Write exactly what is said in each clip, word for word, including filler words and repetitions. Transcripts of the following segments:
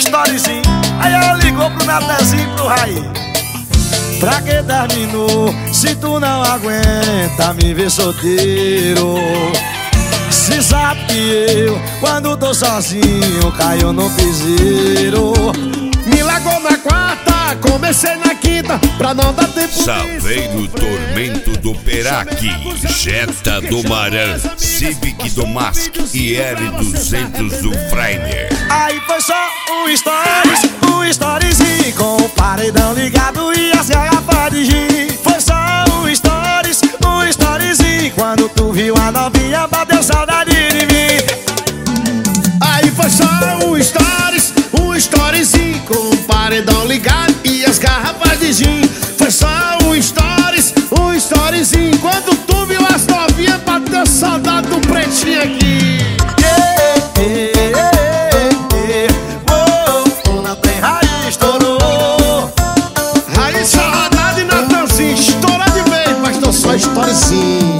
storyzinho. Aí ela ligou pro Natanzinho e pro Raí. Pra que terminou se tu não aguenta me ver solteiro? Se sabe que eu, quando tô sozinho, caio no piseiro. Me largou na quarta, comecei na quinta, pra não dar tempo de Saveiro Tormento do Peraque, Jetta do Maran, Civic do Mask e L duzentos do Freiner. Aí foi só um stories, um storyzinho com o paredão ligado e as garrafas de gin. Foi só um stories, um storyzinho, quando tu viu a novinha bateu saudade de mim. Aí foi só um stories, um storyzinho com o paredão ligado e as garrafas de gin. Foi só um stories, um storyzinho, quando tu viu as novinhas bateu saudade do pretinho aqui. Yeah, yeah, yeah, oh, oh, não tem Raí, estourou. Raí, saudade, Natanzinho, estoura de vez, mas tô só storyzinho.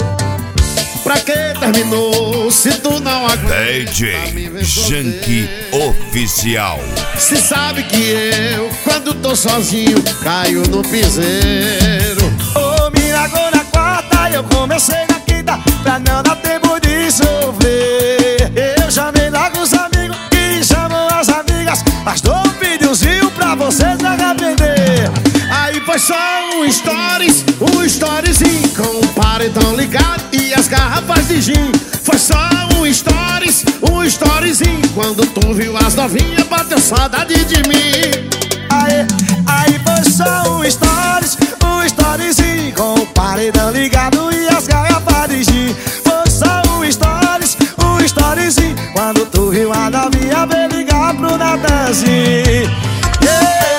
Pra que terminou se tu não aguenta? D J Janky Oficial. Se sabe que eu, quando tô sozinho, caio no piseiro. Oh, me largou na quarta e eu comecei na quinta, pra não dar tempo de sofrer. Eu chamei logo os amigos e chamam as amigas, mas dou um videozinho pra vocês não arrepender. Aí foi só um stories, um storyzinho com o paredão ligado e as garrafas de gin. Foi só um stories, um storyzinho, quando tu viu as novinhas bateu saudade de mim. Aí, aí foi só um stories, um storyzinho com o paredão ligado e as garrafas de gin. Foi só um stories, um storyzinho, quando tu viu a novinha veio ligar pro Natanzinho. Yeah.